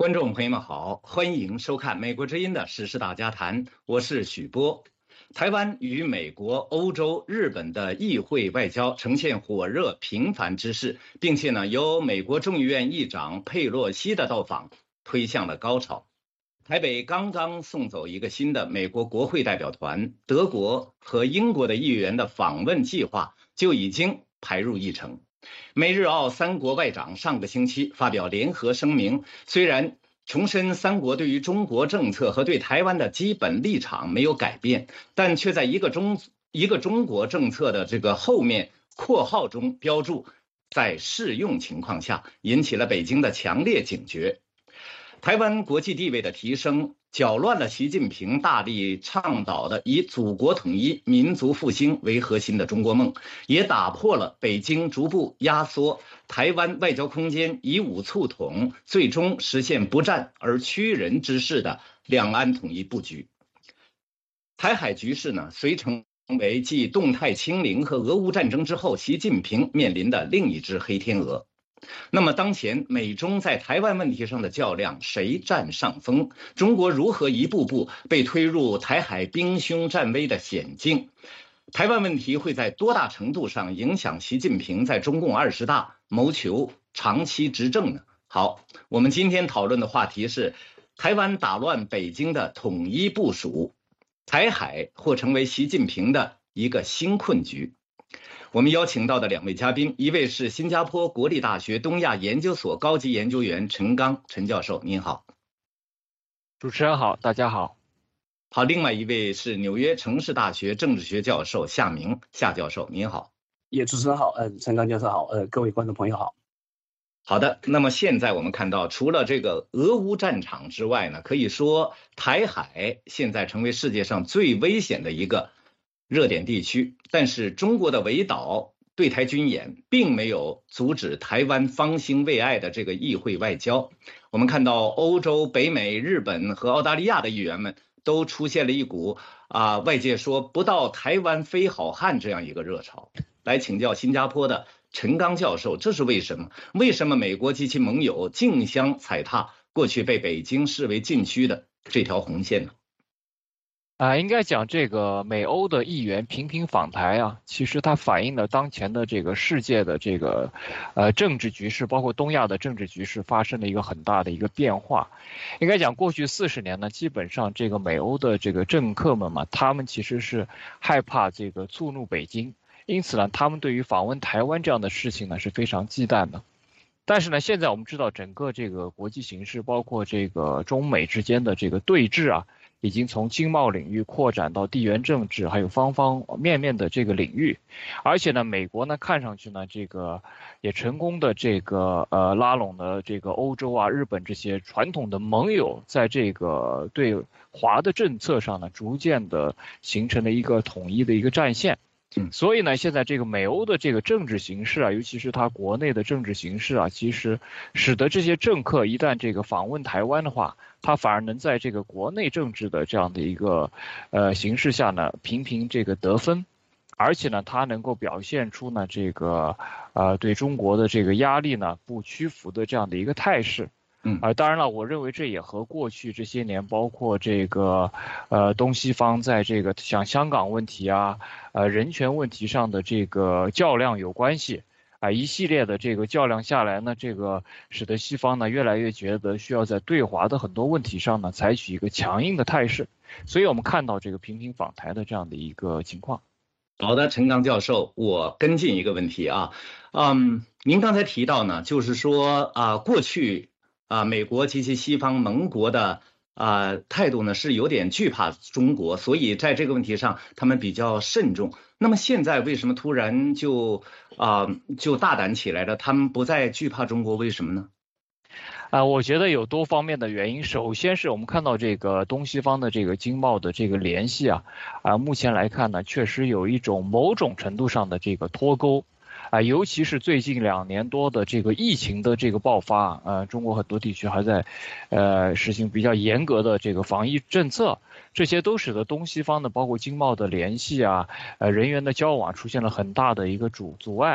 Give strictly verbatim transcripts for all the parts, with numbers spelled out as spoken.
观众朋友们好，欢迎收看美国之音的时事大家谈，我是许波。台湾与美国、欧洲、日本的议会外交呈现火热频繁之势，并且呢，由美国众议院议长佩洛西的到访推向了高潮。台北刚刚送走一个新的美国国会代表团，德国和英国的议员的访问计划就已经排入议程。美日澳三国外长上个星期发表联合声明，虽然重申三国对于中国政策和对台湾的基本立场没有改变，但却在一个中一个中国政策的这个后面括号中标注在适用情况下，引起了北京的强烈警觉。台湾国际地位的提升，搅乱了习近平大力倡导的以祖国统一、民族复兴为核心的中国梦，也打破了北京逐步压缩台湾外交空间、以武促统，最终实现不战而屈人之势的两岸统一布局。台海局势呢，遂成为继动态清零和俄乌战争之后，习近平面临的另一只黑天鹅。那么当前美中在台湾问题上的较量，谁占上风？中国如何一步步被推入台海兵凶战危的险境？台湾问题会在多大程度上影响习近平在中共二十大谋求长期执政呢？好，我们今天讨论的话题是台湾打乱北京的统一部署，台海或成为习近平的一个新困局。我们邀请到的两位嘉宾，一位是新加坡国立大学东亚研究所高级研究员陈刚，陈教授您好。 主持人好，大家好。 好，另外一位是纽约城市大学政治学教授夏明，夏教授您好。 也主持人好，呃，陈刚教授好，呃，各位观众朋友好。 好的，那么现在我们看到，除了这个俄乌战场之外呢，可以说台海现在成为世界上最危险的一个热点地区，但是中国的围岛对台军演并没有阻止台湾方兴未艾的这个议会外交。我们看到欧洲、北美、日本和澳大利亚的议员们都出现了一股啊、呃，外界说不到台湾非好汉这样一个热潮。来请教新加坡的陈刚教授，这是为什么？为什么美国及其盟友竞相踩踏过去被北京视为禁区的这条红线呢？ 啊、呃，应该讲这个美欧的议员频频访台啊，其实它反映了当前的这个世界的这个，呃，政治局势，包括东亚的政治局势发生了一个很大的一个变化。应该讲过去四十年呢，基本上这个美欧的这个政客们嘛，他们其实是害怕这个触怒北京，因此呢，他们对于访问台湾这样的事情呢是非常忌惮的。但是呢，现在我们知道整个这个国际形势，包括这个中美之间的这个对峙啊，已经从经贸领域扩展到地缘政治，还有方方面面的这个领域。而且呢，美国呢看上去呢，这个也成功的这个呃拉拢了这个欧洲啊、日本这些传统的盟友，在这个对华的政策上呢，逐渐的形成了一个统一的一个战线。所以呢，现在这个美欧的这个政治形势啊，尤其是它国内的政治形势啊，其实使得这些政客一旦这个访问台湾的话，他反而能在这个国内政治的这样的一个呃形势下呢，频频这个得分，而且呢，他能够表现出呢这个呃对中国的这个压力呢不屈服的这样的一个态势。 嗯， 啊、呃，当然了，我认为这也和过去这些年，包括这个，呃，东西方在这个像香港问题啊，呃，人权问题上的这个较量有关系。啊、呃，一系列的这个较量下来呢，这个使得西方呢越来越觉得需要在对华的很多问题上呢采取一个强硬的态势，所以我们看到这个频频访台的这样的一个情况。 好的，陈刚教授，我跟进一个问题啊，嗯，您刚才提到呢，就是说啊、呃，过去。啊，美国及其西方盟国的啊态度呢是有点惧怕中国，所以在这个问题上他们比较慎重。那么现在为什么突然就啊就大胆起来了？他们不再惧怕中国，为什么呢？ 啊、呃，我觉得有多方面的原因。首先是我们看到这个东西方的这个经贸的这个联系啊，啊、呃，目前来看呢，确实有一种某种程度上的这个脱钩。啊，尤其是最近两年多的这个疫情的这个爆发，呃，中国很多地区还在，呃，实行比较严格的这个防疫政策，这些都使得东西方的包括经贸的联系啊，呃，人员的交往出现了很大的一个阻阻碍。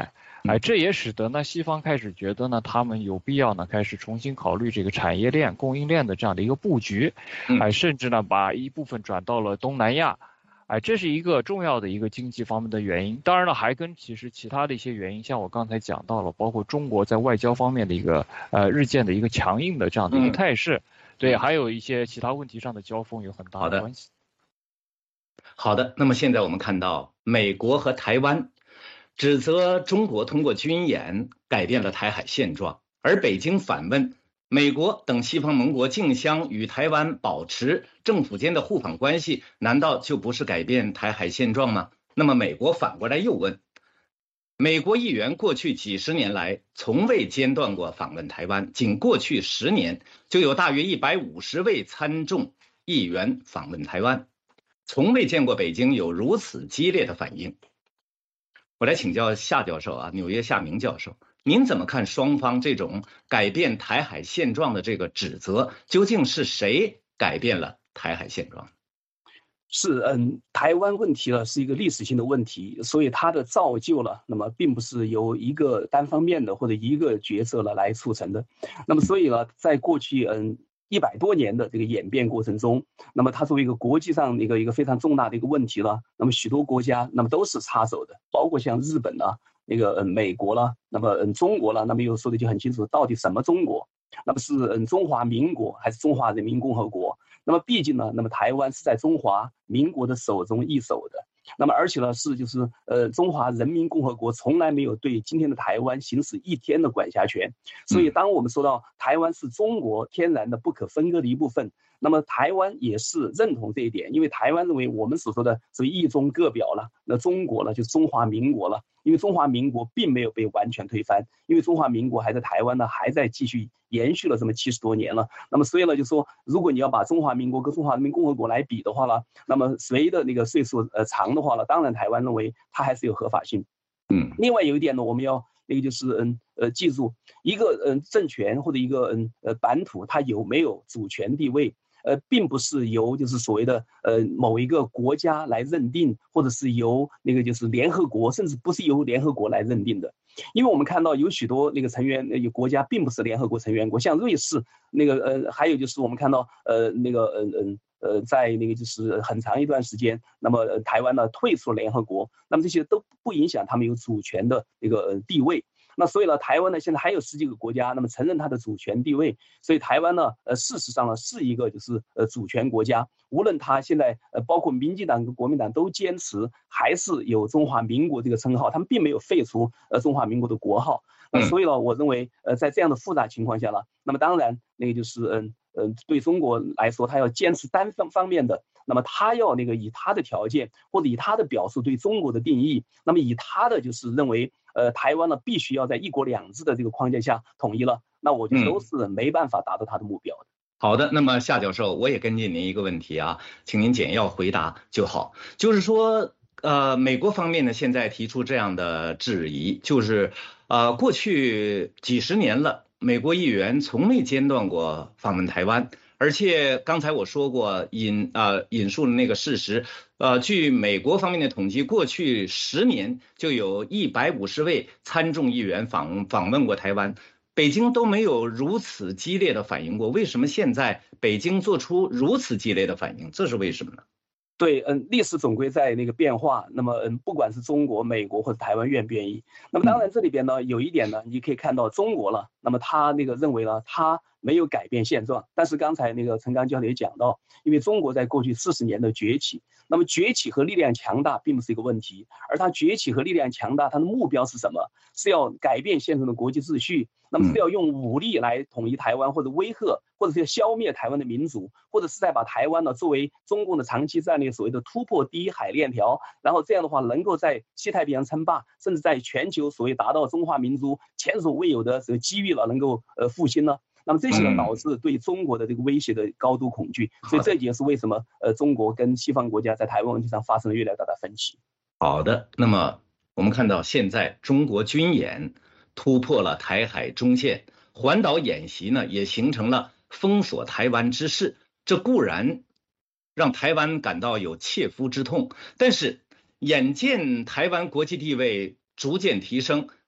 哎，这也使得呢西方开始觉得呢，他们有必要呢开始重新考虑这个产业链、供应链的这样的一个布局，哎，甚至呢把一部分转到了东南亚，哎，这是一个重要的一个经济方面的原因。当然了，还跟其实其他的一些原因，像我刚才讲到了，包括中国在外交方面的一个呃日渐的一个强硬的这样的一个态势，对，还有一些其他问题上的交锋有很大的关系。 好的，那么现在我们看到美国和台湾指责中国通过军演改变了台海现状，而北京反问美国等西方盟国竞相与台湾保持政府间的互访关系，难道就不是改变台海现状吗？那么美国反过来又问，美国议员过去几十年来从未间断过访问台湾，仅过去十年就有大约一百五十位参众议员访问台湾，从未见过北京有如此激烈的反应。我来请教夏教授啊，纽约夏明教授，您怎么看双方这种改变台海现状的这个指责？究竟是谁改变了台海现状？ 是，嗯，台湾问题呢是一个历史性的问题，所以它的造就了，那么并不是由一个单方面的或者一个角色呢来促成的。那么所以呢，在过去嗯一百多年的这个演变过程中，那么它作为一个国际上一个一个非常重大的一个问题了，那么许多国家那么都是插手的，包括像日本啊，那个嗯美国了，那么嗯中国了，那么又说的就很清楚，到底什么中国？那么是嗯中华民国还是中华人民共和国？那么毕竟呢，那么台湾是在中华民国的手中一手的，那么而且呢是就是呃中华人民共和国从来没有对今天的台湾行使一天的管辖权，所以当我们说到台湾是中国天然的不可分割的一部分，那么台湾也是认同这一点，因为台湾认为我们所说的所谓一中各表了，那中国呢就是中华民国了，因为中华民国并没有被完全推翻，因为中华民国还在台湾呢还在继续延续了这么七十多年了，那么所以呢就说如果你要把中华民国跟中华人民共和国来比的话呢，那么谁的那个岁数呃长的话呢，当然台湾认为它还是有合法性。嗯，另外有一点呢，我们要那个就是嗯呃记住一个嗯政权或者一个嗯呃版图它有没有主权地位。呃，并不是由就是所谓的呃某一个国家来认定，或者是由那个就是联合国，甚至不是由联合国来认定的，因为我们看到有许多那个成员有国家并不是联合国成员国，像瑞士那个呃，还有就是我们看到呃那个呃呃呃在那个就是很长一段时间，那么、呃、台湾呢退出了联合国，那么这些都不影响他们有主权的那个、呃、地位。那所以呢，台湾呢现在还有十几个国家，那么承认它的主权地位，所以台湾呢，呃，事实上呢是一个就是呃主权国家，无论它现在呃包括民进党跟国民党都坚持还是有中华民国这个称号，他们并没有废除呃中华民国的国号。那所以呢，我认为呃在这样的复杂情况下呢，那么当然那个就是嗯嗯、呃、对中国来说，他要坚持单方方面的。那么他要那个以他的条件或者以他的表述对中国的定义，那么以他的就是认为，呃，台湾呢必须要在一国两制的这个框架下统一了，那我觉得都是没办法达到他的目标的。 嗯、好的，那么夏教授，我也跟进您一个问题啊，请您简要回答就好。就是说，呃，美国方面呢现在提出这样的质疑，就是呃，过去几十年了，美国议员从未间断过访问台湾。而且刚才我说过引呃引述了那个事实，呃，据美国方面的统计，过去十年就有一百五十位参众议员访访问过台湾，北京都没有如此激烈的反应过。为什么现在北京做出如此激烈的反应？这是为什么呢？ 对，嗯，历史总归在那个变化。那么，嗯，不管是中国、美国或者台湾愿不愿意，那么当然这里边呢有一点呢，你可以看到中国了。那么他那个认为呢，他没有改变现状。但是刚才那个陈刚教授也讲到，因为中国在过去四十年的崛起，那么崛起和力量强大并不是一个问题，而它崛起和力量强大，它的目标是什么？是要改变现存的国际秩序。那么是要用武力来统一台湾，或者威吓，或者是要消灭台湾的民主，或者是在把台湾呢作为中共的长期战略所谓的突破第一海链条，然后这样的话能够在西太平洋称霸，甚至在全球所谓达到中华民族前所未有的这个机遇了，能够呃复兴呢？那么这些呢导致对中国的这个威胁的高度恐惧，所以这也是为什么呃中国跟西方国家在台湾问题上发生了越来越大的分歧。 好的，那么我们看到现在中国军演突破了台海中线，环岛演习呢也形成了封锁台湾之势，这固然让台湾感到有切肤之痛，但是眼见台湾国际地位逐渐提升，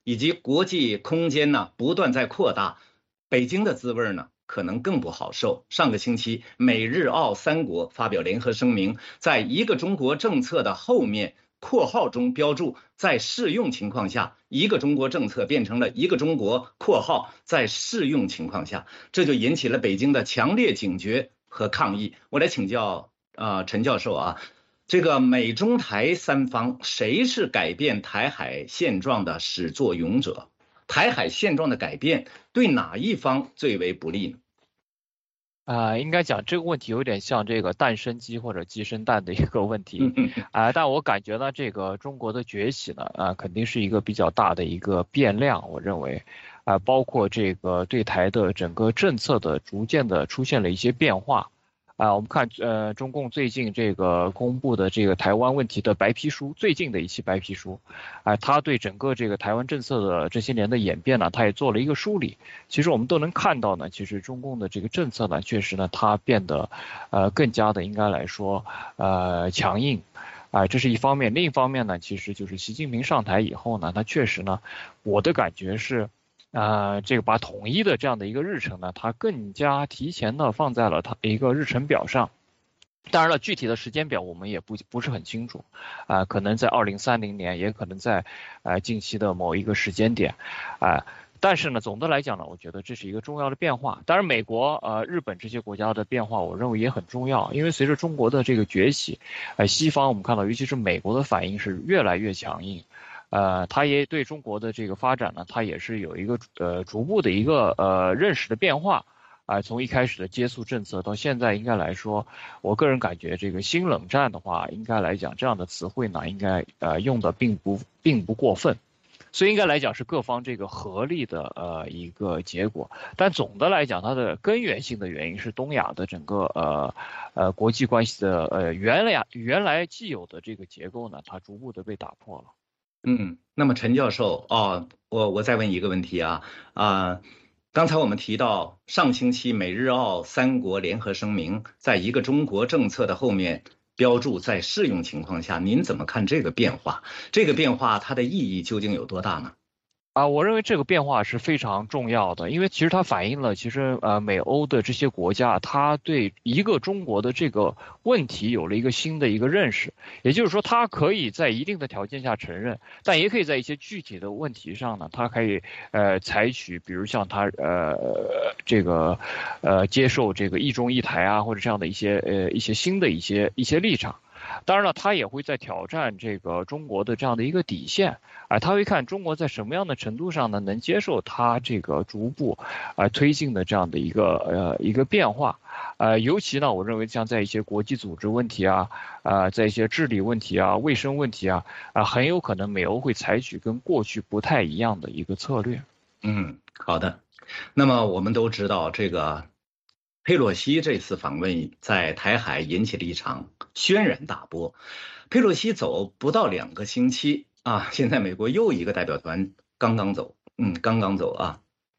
以及国际空间呢不断在扩大，北京的滋味呢可能更不好受。上个星期，美日澳三国发表联合声明，在一个中国政策的后面括号中标注在适用情况下，一个中国政策变成了一个中国括号在适用情况下，这就引起了北京的强烈警觉和抗议。我来请教啊、呃、陈教授啊，这个美中台三方谁是改变台海现状的始作俑者？台海现状的改变对哪一方最为不利呢？ 啊、呃，应该讲这个问题有点像这个蛋生鸡或者鸡生蛋的一个问题啊、呃，但我感觉呢，这个中国的崛起呢，啊、呃，肯定是一个比较大的一个变量，我认为，啊、呃，包括这个对台的整个政策的逐渐的出现了一些变化。啊、呃，我们看，呃，中共最近这个公布的这个台湾问题的白皮书，最近的一期白皮书，啊、呃，他对整个这个台湾政策的这些年的演变呢，他也做了一个梳理。其实我们都能看到呢，其实中共的这个政策呢，确实呢，它变得，呃，更加的应该来说，呃，强硬。啊、呃，这是一方面。另一方面呢，其实就是习近平上台以后呢，他确实呢，我的感觉是。呃，这个把统一的这样的一个日程呢，它更加提前的放在了它一个日程表上。当然了，具体的时间表我们也不不是很清楚，啊、呃，可能在二零三零年，也可能在呃近期的某一个时间点，啊、呃。但是呢，总的来讲呢，我觉得这是一个重要的变化。当然，美国、呃、日本这些国家的变化，我认为也很重要，因为随着中国的这个崛起，呃，西方我们看到，尤其是美国的反应是越来越强硬。呃，他也对中国的这个发展呢，他也是有一个呃逐步的一个呃认识的变化，啊、呃，从一开始的接触政策到现在，应该来说，我个人感觉这个新冷战的话，应该来讲这样的词汇呢，应该呃用的并不并不过分，所以应该来讲是各方这个合力的呃一个结果。但总的来讲，它的根源性的原因是东亚的整个呃呃国际关系的呃原来原来既有的这个结构呢，它逐步的被打破了。 嗯，那么陈教授，哦，我我再问一个问题啊啊、呃，刚才我们提到上星期美日澳三国联合声明，在一个中国政策的后面标注在适用情况下，您怎么看这个变化？这个变化它的意义究竟有多大呢？ 啊，我认为这个变化是非常重要的，因为其实它反映了，其实呃美欧的这些国家，它对一个中国的这个问题有了一个新的一个认识，也就是说，它可以在一定的条件下承认，但也可以在一些具体的问题上呢，它可以呃采取，比如像它呃这个呃接受这个一中一台啊，或者这样的一些呃一些新的一些一些立场。当然了，他也会在挑战这个中国的这样的一个底线，啊，他会看中国在什么样的程度上呢能接受他这个逐步啊推进的这样的一个呃一个变化，呃，尤其呢，我认为像在一些国际组织问题啊，啊，在一些治理问题啊、卫生问题啊，啊，很有可能美欧会采取跟过去不太一样的一个策略。 嗯，好的。那么我们都知道这个。佩洛西这次访问在台海引起了一场轩然大波。佩洛西走不到两个星期啊，现在美国又一个代表团刚刚走，嗯，刚刚走啊。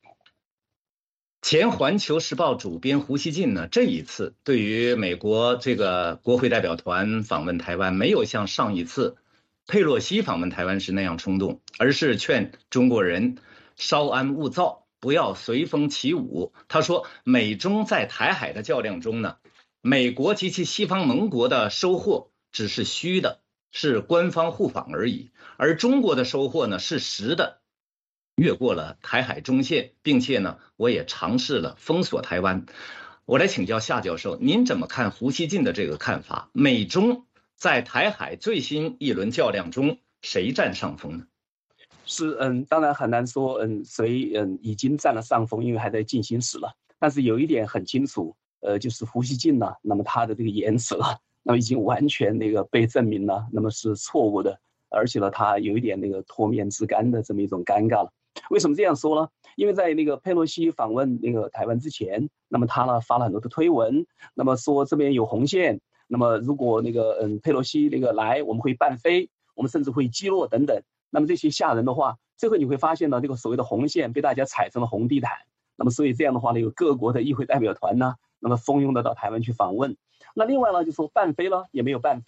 前《环球时报》主编胡锡进呢，这一次对于美国这个国会代表团访问台湾，没有像上一次佩洛西访问台湾时那样冲动，而是劝中国人稍安勿躁。不要随风起舞。他说，美中在台海的较量中呢，美国及其西方盟国的收获只是虚的，是官方互访而已，而中国的收获呢是实的，越过了台海中线，并且呢，我也尝试了封锁台湾。我来请教夏教授，您怎么看胡锡进的这个看法？美中在台海最新一轮较量中，谁占上风呢？ 是，嗯，当然很难说，嗯，谁嗯已经占了上风，因为还在进行时了。但是有一点很清楚，呃，就是胡锡进呢，那么他的这个言辞了，那么已经完全那个被证明了，那么是错误的，而且呢，他有一点那个脱面自干的这么一种尴尬了。为什么这样说呢？因为在那个佩洛西访问那个台湾之前，那么他呢发了很多的推文，那么说这边有红线，那么如果那个嗯佩洛西那个来，我们会半飞，我们甚至会击落等等。那么这些吓人的话，最后你会发现呢，这个所谓的红线被大家踩成了红地毯。那么所以这样的话呢，有各国的议会代表团呢，那么蜂拥的到台湾去访问。那另外呢，就说半飞了也没有半飞，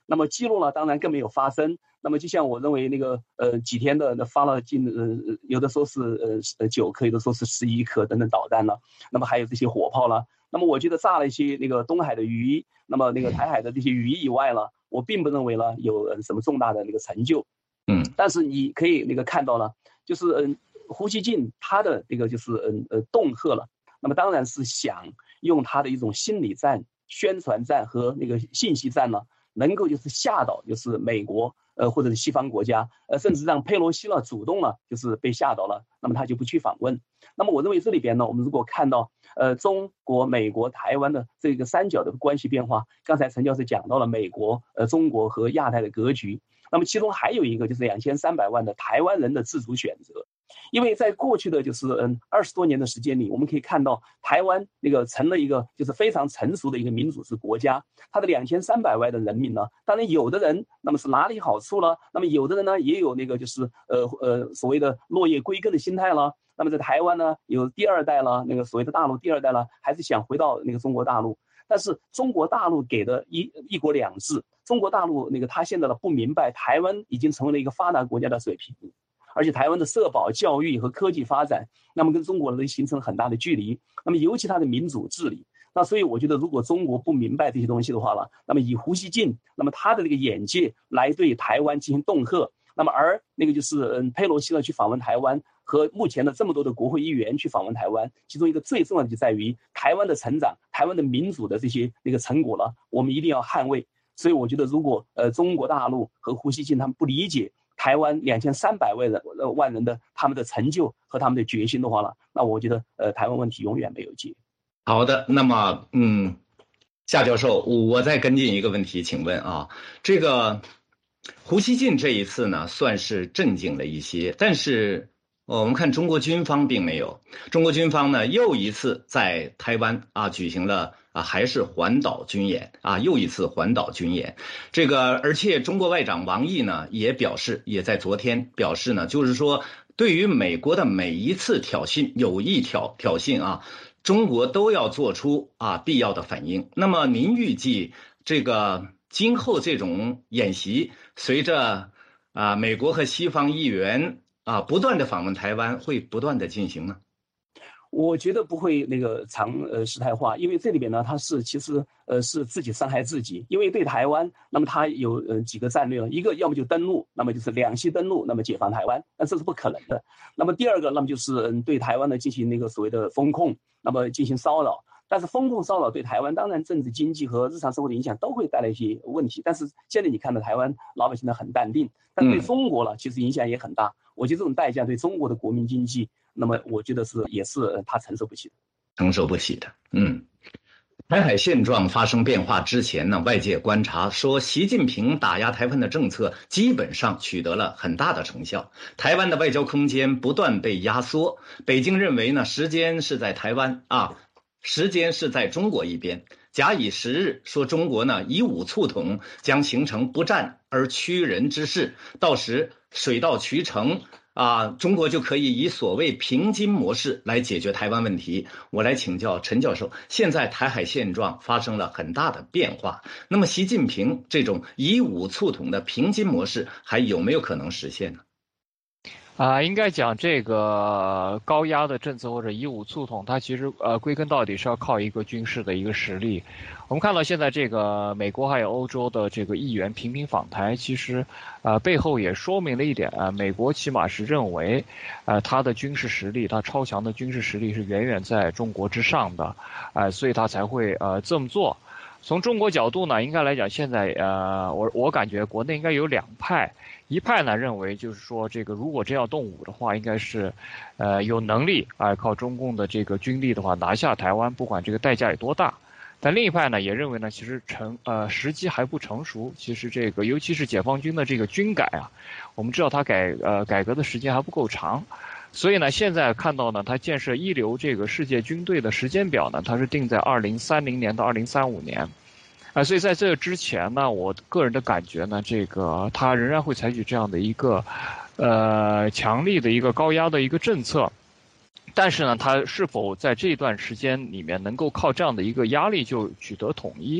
那么记录呢，当然更没有发生。那么就像我认为那个呃几天的发了近呃有的说是呃呃九颗，有的说是十一颗等等导弹了，那么还有这些火炮了。那么我觉得炸了一些那个东海的鱼，那么那个台海的这些鱼以外了，我并不认为呢有呃什么重大的那个成就。 嗯， 但是你可以那个看到了，就是嗯胡锡进他的那个就是嗯呃恫吓了，那么当然是想用他的一种心理战、宣传战和那个信息战呢，能够就是吓倒就是美国呃或者是西方国家，呃甚至让佩洛西呢主动了就是被吓倒了，那么他就不去访问。那么我认为这里边呢，我们如果看到呃中国、美国、台湾的这个三角的关系变化，刚才陈教授讲到了美国、呃中国和亚太的格局，那么其中还有一个就是两千三百万的台湾人的自主选择。因为在过去的就是嗯二十多年的时间里，我们可以看到台湾那个成了一个就是非常成熟的一个民主制国家，它的两千三百万的人民呢，当然有的人那么是哪里好处了，那么有的人呢也有那个就是呃呃所谓的落叶归根的心态了。那么在台湾呢有第二代了，那个所谓的大陆第二代了，还是想回到那个中国大陆。但是中国大陆给的一一国两制，中国大陆那个他现在呢不明白台湾已经成为了一个发达国家的水平，而且台湾的社保、教育和科技发展，那么跟中国人形成很大的距离。那么尤其它的民主治理，那所以我觉得，如果中国不明白这些东西的话了，那么以胡锡进，那么他的这个眼界来对台湾进行恫吓，那么而那个就是嗯佩洛西呢去访问台湾，和目前的这么多的国会议员去访问台湾，其中一个最重要的就在于台湾的成长、台湾的民主的这些那个成果了，我们一定要捍卫。所以我觉得，如果呃中国大陆和胡锡进他们不理解台湾两千三百万人呃万人的他们的成就和他们的决心的话了，那我觉得呃台湾问题永远没有解。 好的，那么嗯，夏教授，我再跟进一个问题，请问啊，这个胡锡进这一次呢，算是镇静了一些，但是我们看中国军方并没有，中国军方呢又一次在台湾啊举行了。啊，还是环岛军演啊，又一次环岛军演。这个，而且中国外长王毅呢也表示，也在昨天表示呢，就是说，对于美国的每一次挑衅、有意挑挑衅啊，中国都要做出啊必要的反应。那么，您预计这个今后这种演习，随着啊美国和西方议员啊不断的访问台湾，会不断的进行吗？ 我觉得不会那个常呃事态化，因为这里边呢，它是其实呃是自己伤害自己，因为对台湾，那么它有呃几个战略了，一个要么就登陆，那么就是两栖登陆，那么解放台湾，那这是不可能的。那么第二个，那么就是嗯对台湾呢进行那个所谓的封控，那么进行骚扰。但是封控骚扰对台湾当然政治经济和日常生活的影响都会带来一些问题，但是现在你看到台湾老百姓呢很淡定，但对中国了其实影响也很大。我觉得这种代价对中国的国民经济，那么我觉得是也是他承受不起的， 承受不起的。嗯，台海现状发生变化之前呢，外界观察说，习近平打压台湾的政策基本上取得了很大的成效，台湾的外交空间不断被压缩。北京认为呢，时间是在台湾啊，时间是在中国一边。假以时日，说中国呢以武促统，将形成不战而屈人之势，到时水到渠成。啊，中国就可以以所谓平津模式来解决台湾问题。我来请教陈教授，现在台海现状发生了很大的变化，那么习近平这种以武促统的平津模式还有没有可能实现呢？ 啊、呃，应该讲这个高压的政策或者以武促统，它其实呃归根到底是要靠一个军事的一个实力。我们看到现在这个美国还有欧洲的这个议员频频访台，其实呃背后也说明了一点啊、呃，美国起码是认为，呃它的军事实力，它超强的军事实力是远远在中国之上的，呃所以他才会呃这么做。从中国角度呢，应该来讲，现在呃，我我感觉国内应该有两派，一派呢认为就是说，这个如果真要动武的话，应该是，呃，有能力啊、呃，靠中共的这个军力的话拿下台湾，不管这个代价有多大。但另一派呢也认为呢，其实成呃时机还不成熟，其实这个尤其是解放军的这个军改啊，我们知道它改呃改革的时间还不够长。所以呢，现在看到呢，它建设一流这个世界军队的时间表呢，它是定在二零三零年到二零三五年，啊、呃，所以在这之前呢，我个人的感觉呢，这个它仍然会采取这样的一个，呃，强力的一个高压的一个政策，但是呢，它是否在这段时间里面能够靠这样的一个压力就取得统一？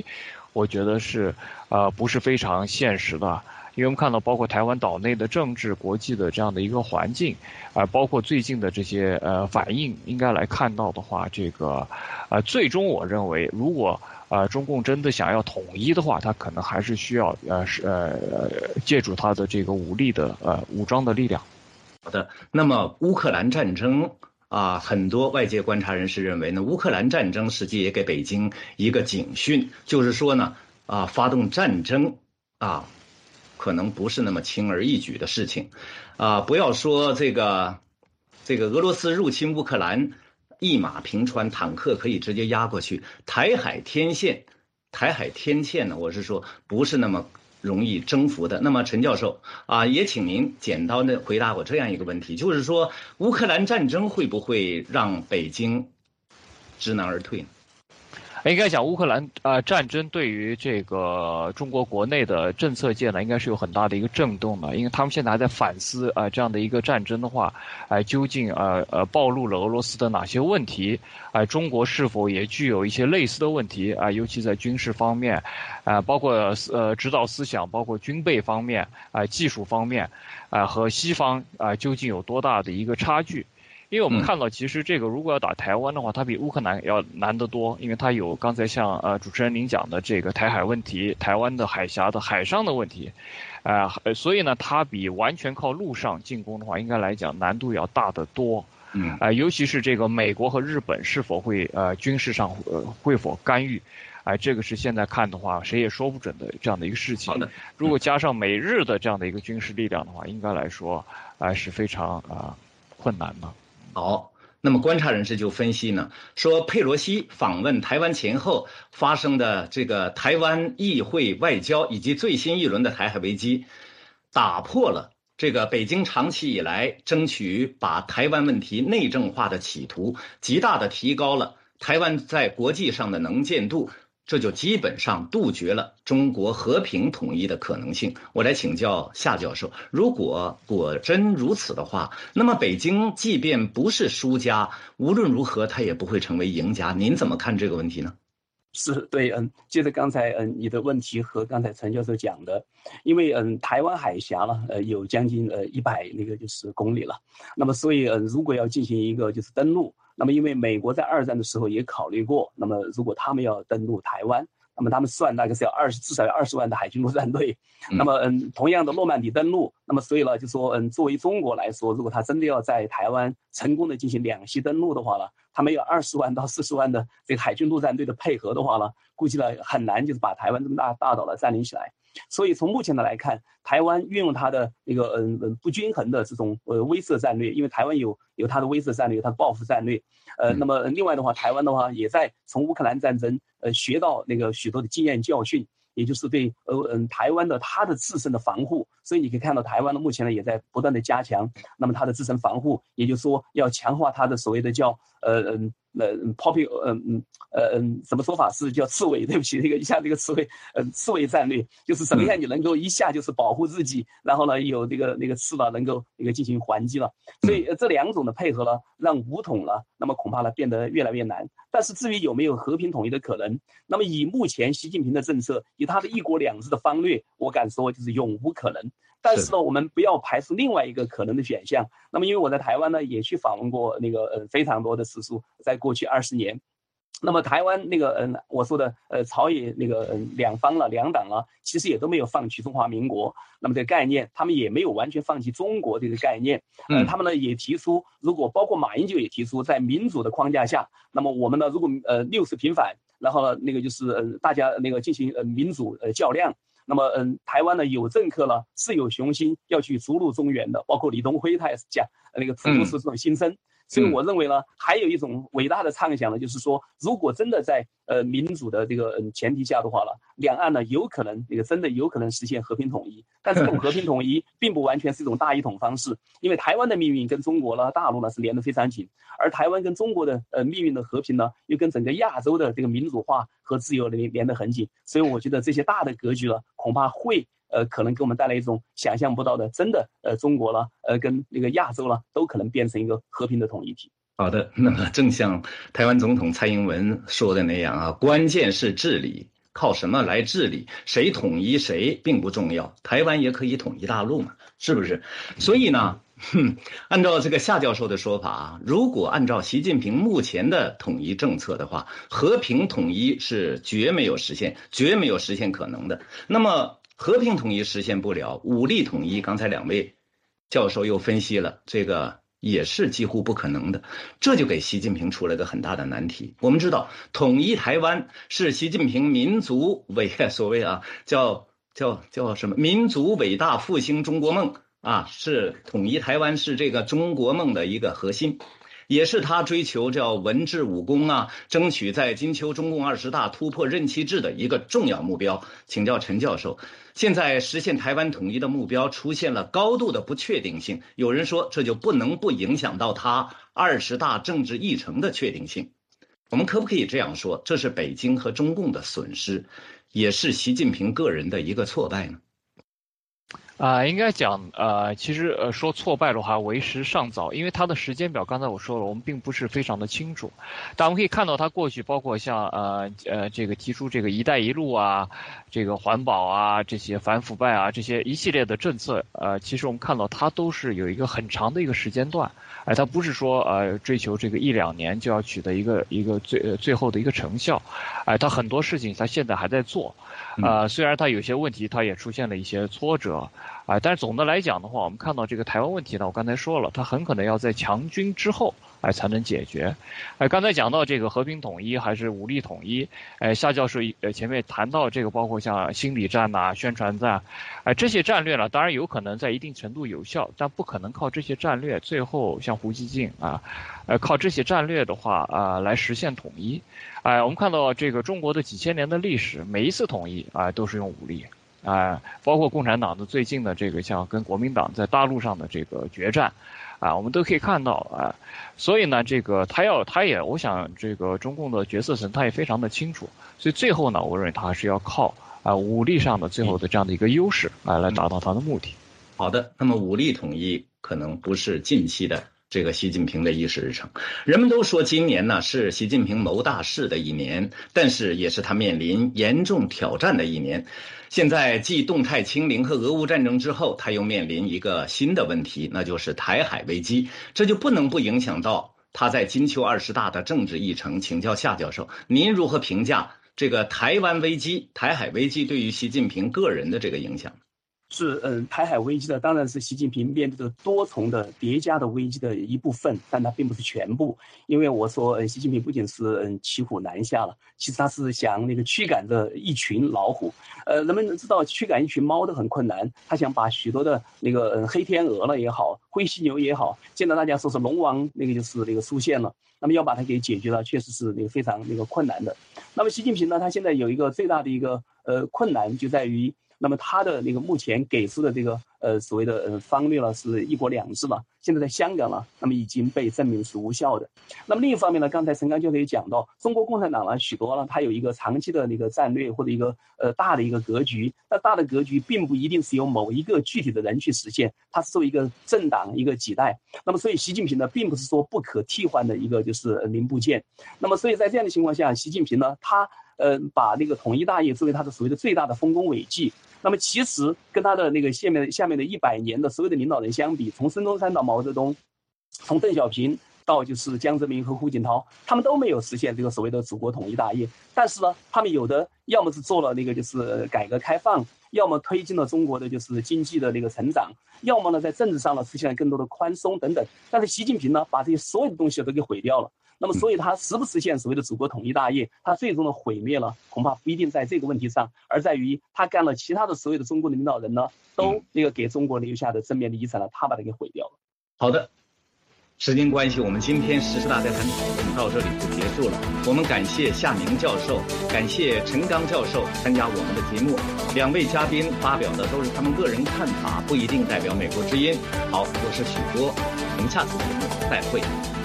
我觉得是呃不是非常现实的。因为我们看到，包括台湾岛内的政治、国际的这样的一个环境，啊、呃，包括最近的这些呃反应，应该来看到的话，这个，呃，最终我认为，如果呃中共真的想要统一的话，他可能还是需要呃是呃借助他的这个武力的呃武装的力量。 好的，那么乌克兰战争啊，很多外界观察人士认为呢，乌克兰战争实际也给北京一个警讯，就是说呢，啊，发动战争啊。可能不是那么轻而易举的事情，啊，不要说这个，这个俄罗斯入侵乌克兰，一马平川，坦克可以直接压过去。台海天线，台海天线呢，我是说不是那么容易征服的。那么陈教授啊，也请您简单的回答我这样一个问题，就是说乌克兰战争会不会让北京知难而退呢？ 应该讲，乌克兰啊、呃、战争对于这个中国国内的政策界呢，应该是有很大的一个震动的，因为他们现在还在反思啊、呃、这样的一个战争的话，哎、呃，究竟呃呃暴露了俄罗斯的哪些问题？哎、呃，中国是否也具有一些类似的问题啊、呃？尤其在军事方面，啊、呃，包括呃指导思想，包括军备方面，啊、呃，技术方面，啊、呃，和西方啊、呃、究竟有多大的一个差距？因为我们看到，其实这个如果要打台湾的话，它比乌克兰要难得多，因为它有刚才像呃主持人您讲的这个台海问题，台湾的海峡的海上的问题，啊、呃，所以呢，它比完全靠陆上进攻的话，应该来讲难度要大得多。 嗯， 啊、呃，尤其是这个美国和日本是否会呃军事上呃会否干预，哎、呃，这个是现在看的话，谁也说不准的这样的一个事情。 好的， 如果加上美日的这样的一个军事力量的话，应该来说啊、呃、是非常啊、呃、困难的。 好，那么观察人士就分析呢，说佩洛西访问台湾前后发生的这个台湾议会外交以及最新一轮的台海危机，打破了这个北京长期以来争取把台湾问题内政化的企图，极大的提高了台湾在国际上的能见度。这就基本上杜绝了中国和平统一的可能性。我来请教夏教授，如果果真如此的话，那么北京即便不是输家，无论如何他也不会成为赢家。您怎么看这个问题呢？ 是对，嗯，接着刚才嗯你的问题和刚才陈教授讲的，因为嗯台湾海峡呢，呃有将近呃一百那个就是公里了，那么所以嗯如果要进行一个就是登陆，那么因为美国在二战的时候也考虑过，那么如果他们要登陆台湾，那么他们算那个是要二十至少要二十万的海军陆战队，那么嗯同样的诺曼底登陆，那么所以呢就说嗯作为中国来说，如果他真的要在台湾成功的进行两栖登陆的话呢，他们有二十万到四十万的这个海军陆战队的配合的话呢，估计呢很难就是把台湾这么大大岛呢占领起来。所以从目前的来看，台湾运用它的那个嗯嗯不均衡的这种呃威慑战略，因为台湾有有它的威慑战略，有它的报复战略，呃，那么另外的话，台湾的话也在从乌克兰战争呃学到那个许多的经验教训，也就是对呃嗯台湾的它的自身的防护，所以你可以看到台湾呢目前呢也在不断的加强，那么它的自身防护，也就是说要强化它的所谓的叫呃嗯呃 poppy 呃嗯呃嗯什么说法是叫刺猬，对不起，这个一下这个刺猬呃刺猬战略，就是怎么样你能够一下就是保护自己，然后呢有这个那个刺了能够那个进行还击了，所以这两种的配合呢，让武统了，那么恐怕呢变得越来越难。但是至于有没有和平统一的可能，那么以目前习近平的政策，以他的一国两制的方略，我敢说就是永无可能。但是呢，我们不要排除另外一个可能的选项。那么，因为我在台湾呢，也去访问过那个呃非常多的次数，在过去二十年。那么台湾那个嗯，我说的呃朝野那个嗯两方了两党了，其实也都没有放弃中华民国那么这个概念，他们也没有完全放弃中国这个概念。呃，他们呢也提出，如果包括马英九也提出，在民主的框架下，那么我们呢如果呃六次平反，然后呢那个就是呃大家那个进行呃民主呃较量。那么，嗯，台湾呢有政客呢是有雄心要去逐鹿中原的，包括李登辉他也是讲那个突出是这种心声。所以我认为呢，还有一种伟大的畅想呢，就是说，如果真的在呃民主的这个嗯前提下的话了，两岸呢有可能那个真的有可能实现和平统一。但是这种和平统一并不完全是一种大一统方式，因为台湾的命运跟中国呢、大陆呢是连得非常紧，而台湾跟中国的呃命运的和平呢，又跟整个亚洲的这个民主化和自由连连得很紧。所以我觉得这些大的格局呢，恐怕会。呃，可能给我们带来一种想象不到的，真的，呃，中国了，呃，跟那个亚洲了，都可能变成一个和平的统一体。 好的，那么正像台湾总统蔡英文说的那样啊，关键是治理， 靠什么来治理？谁统一谁并不重要，台湾也可以统一大陆嘛，是不是？所以呢，哼，按照这个夏教授的说法啊，如果按照习近平目前的统一政策的话，和平统一是绝没有实现，绝没有实现可能的。那么和平统一实现不了，武力统一，刚才两位教授又分析了，这个也是几乎不可能的，这就给习近平出了个很大的难题。我们知道，统一台湾是习近平民族伟所谓啊，叫叫叫什么？民族伟大复兴中国梦啊，是统一台湾是这个中国梦的一个核心，也是他追求叫文治武功啊，争取在金秋中共二十大突破任期制的一个重要目标。请教陈教授，现在实现台湾统一的目标出现了高度的不确定性，有人说这就不能不影响到他二十大政治议程的确定性。我们可不可以这样说，这是北京和中共的损失，也是习近平个人的一个挫败呢？ 啊、呃，应该讲，呃，其实呃说挫败的话为时尚早，因为他的时间表刚才我说了，我们并不是非常的清楚。但我们可以看到，他过去包括像呃呃这个提出这个“一带一路”啊，这个环保啊，这些反腐败啊，这些一系列的政策，呃，其实我们看到它都是有一个很长的一个时间段，哎、呃，它不是说呃追求这个一两年就要取得一个一个最呃最后的一个成效，哎、呃，它很多事情它现在还在做，呃，虽然它有些问题它也出现了一些挫折。啊、呃，但是总的来讲的话，我们看到这个台湾问题呢，我刚才说了，它很可能要在强军之后，哎、呃、才能解决。哎、呃，刚才讲到这个和平统一还是武力统一，哎、呃，夏教授呃前面谈到这个，包括像心理战呐、啊、宣传战，哎、呃，这些战略呢，当然有可能在一定程度有效，但不可能靠这些战略最后像胡锡进啊，呃，靠这些战略的话啊、呃、来实现统一。哎、呃，我们看到这个中国的几千年的历史，每一次统一啊、呃、都是用武力。啊、呃，包括共产党的最近的这个像跟国民党在大陆上的这个决战，啊、呃，我们都可以看到啊、呃，所以呢，这个他要他也，我想这个中共的决策层他也非常的清楚，所以最后呢，我认为他还是要靠啊、呃、武力上的最后的这样的一个优势啊、呃、来达到他的目的。 好的，那么武力统一可能不是近期的这个习近平的议事日程。人们都说今年呢是习近平谋大事的一年，但是也是他面临严重挑战的一年。现在继动态清零和俄乌战争之后，他又面临一个新的问题，那就是台海危机，这就不能不影响到他在金秋二十大的政治议程。请教夏教授，您如何评价这个台湾危机、台海危机对于习近平个人的这个影响？ 是，嗯，台海危机呢，当然是习近平面对的多重的叠加的危机的一部分，但它并不是全部。因为我说，嗯，习近平不仅是嗯骑虎难下了，其实他是想那个驱赶着一群老虎。呃，人们知道驱赶一群猫都很困难，他想把许多的那个嗯黑天鹅了也好，灰犀牛也好，见到大家说是龙王那个就是那个出现了，那么要把它给解决了，确实是那个非常那个困难的。那么习近平呢，他现在有一个最大的一个呃困难就在于。那么他的那个目前给出的这个呃所谓的呃方略呢是一国两制了，现在在香港了，那么已经被证明是无效的。那么另一方面呢，刚才陈刚教授也讲到，中国共产党呢许多呢，它有一个长期的那个战略或者一个呃大的一个格局，那大的格局并不一定是由某一个具体的人去实现，它是作为一个政党一个几代。那么所以习近平呢，并不是说不可替换的一个就是零部件。那么所以在这样的情况下，习近平呢，他呃把那个统一大业作为他的所谓的最大的丰功伟绩。那么其实跟他的那个下面下面的一百年的所有的领导人相比，从孙中山到毛泽东，从邓小平到就是江泽民和胡锦涛，他们都没有实现这个所谓的祖国统一大业。但是呢，他们有的要么是做了那个就是改革开放，要么推进了中国的就是经济的那个成长，要么呢在政治上呢实现了更多的宽松等等。但是习近平呢，把这些所有的东西都给毁掉了。那么，所以他实不实现所谓的祖国统一大业，他最终的毁灭了，恐怕不一定在这个问题上，而在于他干了其他的所有的中国的领导人呢，都那个给中国留下的正面的遗产呢，他把它给毁掉了。 好的，时间关系，我们今天时事大家谈讨论到这里就结束了。我们感谢夏明教授，感谢陈刚教授参加我们的节目。两位嘉宾发表的都是他们个人看法，不一定代表美国之音。好，我是许波，我们下次节目再会。